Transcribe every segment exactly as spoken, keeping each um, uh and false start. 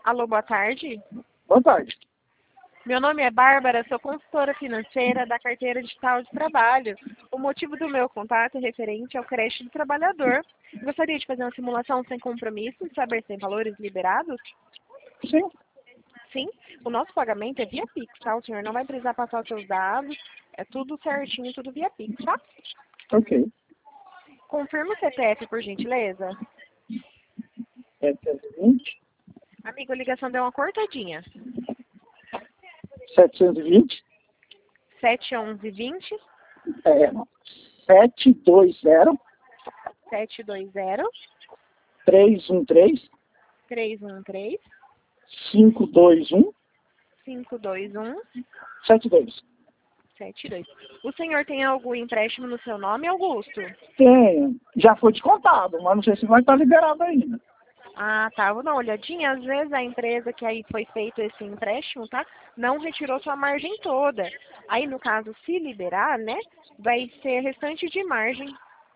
Alô, boa tarde. Boa tarde. Meu nome é Bárbara, sou consultora financeira da Carteira Digital de Trabalho. O motivo do meu contato é referente ao crédito do trabalhador. Gostaria de fazer uma simulação sem compromisso e saber se tem valores liberados? Sim. Sim, o nosso pagamento é via Pix, tá? O senhor não vai precisar passar os seus dados, é tudo certinho, tudo via Pix, tá? Ok. Confirma o C P F, por gentileza. setecentos e vinte, Amigo, a ligação deu uma cortadinha. setecentos e vinte, sete onze vinte, é, sete dois zero, sete dois zero, três um três, três um três, cinco dois um, cinco dois um, sete dois. sete dois. O senhor tem algum empréstimo no seu nome, Augusto? Tem, já foi descontado, mas não sei se vai estar liberado ainda. Ah, tá. Vou dar uma olhadinha. Às vezes a empresa que aí foi feito esse empréstimo, tá? Não retirou sua margem toda. Aí, no caso, se liberar, né? Vai ser restante de margem.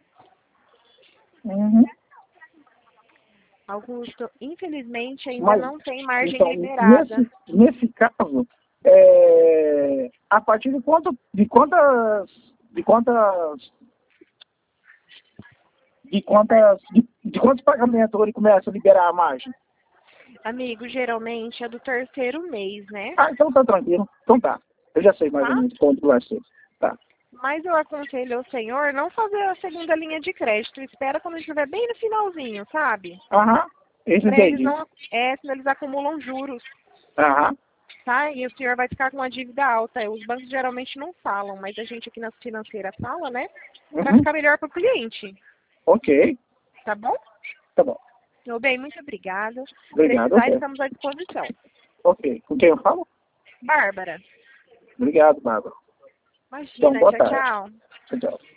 Uhum. Augusto, infelizmente ainda Mas, não tem margem então, liberada. nesse, nesse caso, é, a partir de quanto, de quantas, de quantas, de quantas, de, de quantos pagamentos ele começa a liberar a margem? Amigo, geralmente é do terceiro mês, né? Ah, então tá tranquilo. Então tá. Eu já sei mais ou Tá? menos quanto vai ser. Tá. Mas eu aconselho ao senhor não fazer a segunda linha de crédito. Espera quando estiver bem no finalzinho, sabe? Aham. Esse Para eles entendi. não. É, senão eles acumulam juros. Aham. Tá? E o senhor vai ficar com uma dívida alta. Os bancos geralmente não falam, mas a gente aqui na financeira fala, né? Para Uhum. ficar melhor para o cliente. Ok. Tá bom? Tá bom. Meu bem, muito obrigada. Obrigado. Precisar, Ok. estamos à disposição. Ok. Com quem eu falo? Bárbara. Obrigado, Bárbara. Então, Imagina, boa tchau, tarde. tchau. Tchau, tchau.